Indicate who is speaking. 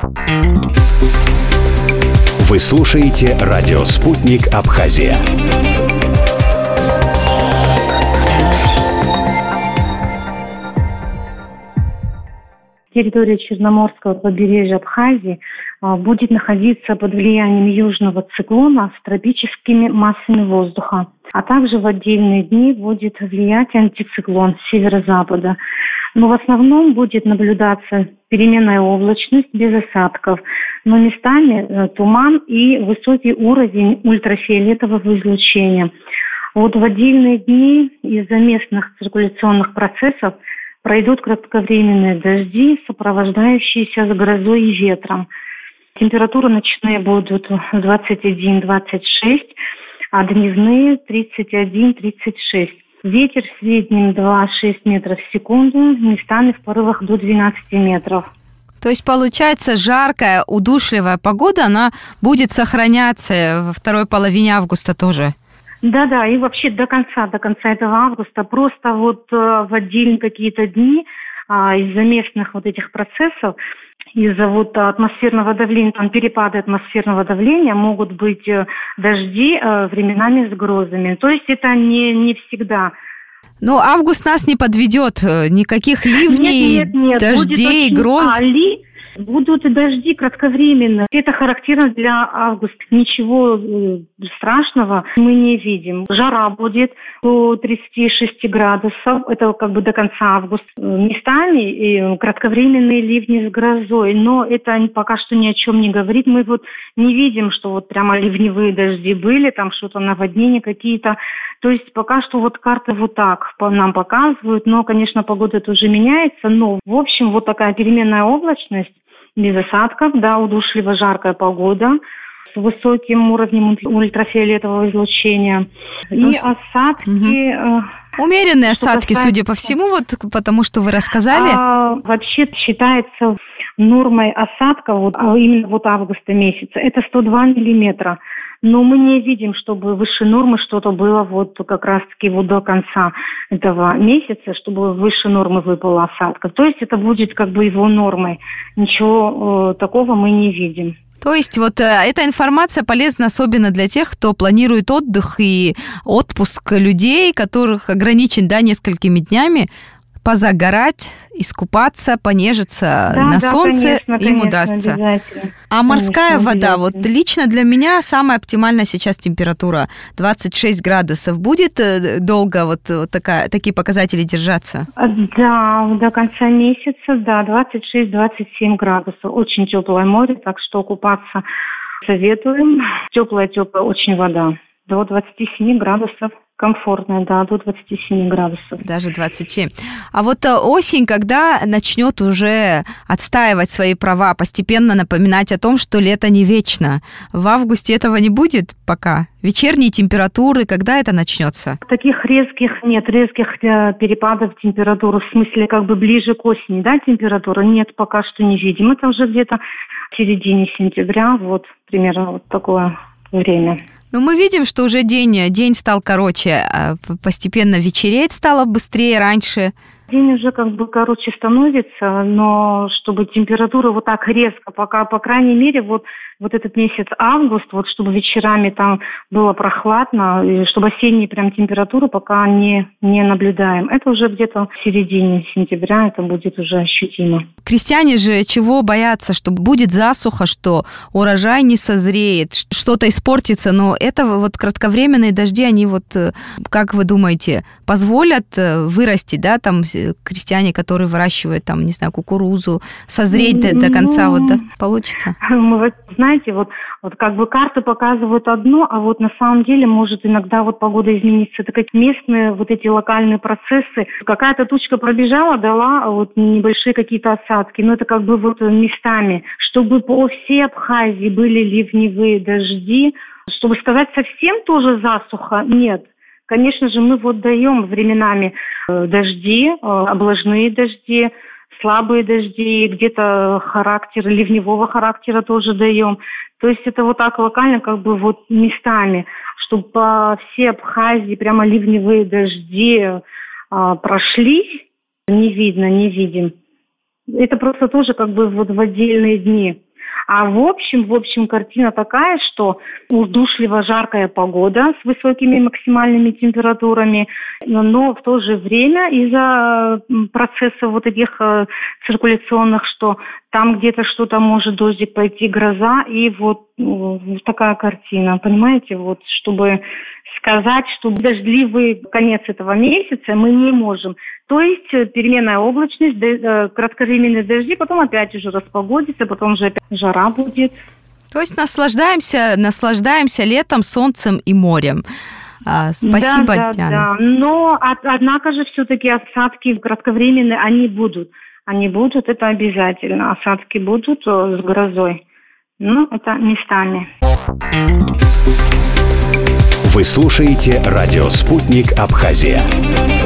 Speaker 1: Вы слушаете радио «Спутник Абхазия».
Speaker 2: Территория Черноморского побережья Абхазии будет находиться под влиянием южного циклона с тропическими массами воздуха. А также в отдельные дни будет влиять антициклон с северо-запада. Но в основном будет наблюдаться переменная облачность без осадков, но местами туман и высокий уровень ультрафиолетового излучения. Вот в отдельные дни из-за местных циркуляционных процессов пройдут кратковременные дожди, сопровождающиеся с грозой и ветром. Температуры ночные будут 21-26, а дневные 31-36. Ветер в среднем 2-6 метров в секунду, местами в порывах до 12 метров.
Speaker 3: То есть, получается, жаркая, удушливая погода, она будет сохраняться во второй половине августа тоже?
Speaker 2: Да, и вообще до конца этого августа. Просто вот в отдельные какие-то дни из-за местных вот этих процессов, из-за вот атмосферного давления, там перепады атмосферного давления, могут быть дожди временами с грозами. То есть это не всегда.
Speaker 3: Но август нас не подведет, никаких ливней,
Speaker 2: нет,
Speaker 3: дождей, гроз.
Speaker 2: Будут и дожди кратковременно. Это характерно для августа. Ничего страшного мы не видим. Жара будет до 36 градусов. Это как бы до конца августа. Местами и кратковременные ливни с грозой. Но это пока что ни о чем не говорит. Мы вот не видим, что вот прямо ливневые дожди были, там что-то наводнения какие-то. То есть пока что вот карты вот так нам показывают. Но, конечно, погода тоже меняется. Но, в общем, вот такая переменная облачность. Без осадков, да, удушливо жаркая погода с высоким уровнем ультрафиолетового излучения. И осадки...
Speaker 3: Умеренные осадки, судя по всему, вот потому что вы рассказали.
Speaker 2: Вообще считается нормой осадка, именно августа месяца, это 102 миллиметра. Но мы не видим, чтобы выше нормы что-то было как раз-таки до конца этого месяца, чтобы выше нормы выпало осадка. То есть это будет как бы его нормой. Ничего такого мы не видим.
Speaker 3: То есть вот эта информация полезна особенно для тех, кто планирует отдых и отпуск людей, которых ограничен несколькими днями, позагорать, искупаться, понежиться на солнце,
Speaker 2: конечно,
Speaker 3: им удастся. А морская вода, вот лично для меня самая оптимальная сейчас температура 26 градусов. Будет долго такие показатели держаться?
Speaker 2: Да, до конца месяца, 26-27 градусов. Очень теплое море, так что купаться советуем. Теплая очень вода. До 27 градусов. Комфортная, до 27 градусов.
Speaker 3: Даже 27. А вот осень, когда начнет уже отстаивать свои права, постепенно напоминать о том, что лето не вечно. В августе этого не будет пока? Вечерние температуры, когда это начнется?
Speaker 2: Таких резких перепадов температуры, в смысле как бы ближе к осени, температура нет, пока что не видим. Это уже где-то в середине сентября, примерно такое время.
Speaker 3: Но мы видим, что уже день стал короче, постепенно вечереть стало быстрее раньше.
Speaker 2: День уже как бы короче становится, но чтобы температура так резко, пока, по крайней мере, этот месяц август, чтобы вечерами там было прохладно, и чтобы осенние прям температуры пока не наблюдаем. Это уже где-то в середине сентября, это будет уже ощутимо.
Speaker 3: Крестьяне же чего боятся, что будет засуха, что урожай не созреет, что-то испортится, но это кратковременные дожди, они как вы думаете, позволят вырасти, там крестьяне, которые выращивают кукурузу, созреть до конца, получится?
Speaker 2: Знаете, как бы карты показывают одно, а на самом деле может иногда погода измениться. Это как местные эти локальные процессы. Какая-то тучка пробежала, дала небольшие какие-то осадки, но это как бы местами. Чтобы по всей Абхазии были ливневые дожди, чтобы сказать совсем тоже засуха, нет. Конечно же, мы даем временами дожди, облажные дожди, слабые дожди, где-то ливневого характера тоже даем. То есть это так локально, как бы местами, чтобы по всей Абхазии прямо ливневые дожди прошли, не видим. Это просто тоже как бы в отдельные дни. А в общем, картина такая, что удушливо жаркая погода с высокими максимальными температурами, но в то же время из-за процессов вот этих циркуляционных, что там где-то что-то может дождик пойти, гроза, и вот такая картина, понимаете, вот, чтобы сказать, что дождливый конец этого месяца мы не можем. То есть переменная облачность, кратковременные дожди, потом опять уже распогодится, потом уже опять жара будет.
Speaker 3: То есть наслаждаемся летом, солнцем и морем. Спасибо,
Speaker 2: да,
Speaker 3: Диана.
Speaker 2: Да. Но, однако же, все-таки осадки кратковременные, они будут. Они будут, это обязательно. Осадки будут с грозой. Ну, это местами.
Speaker 1: Вы слушаете радио «Спутник Абхазия».